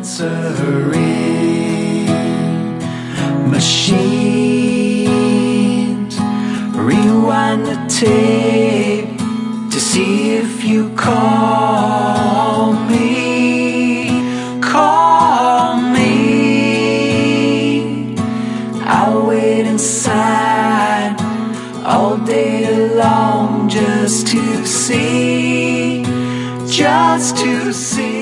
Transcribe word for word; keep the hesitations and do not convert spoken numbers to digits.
answering machines. Rewind the tape to see if you call me. Call me. I'll wait inside all day long just to see, just to see.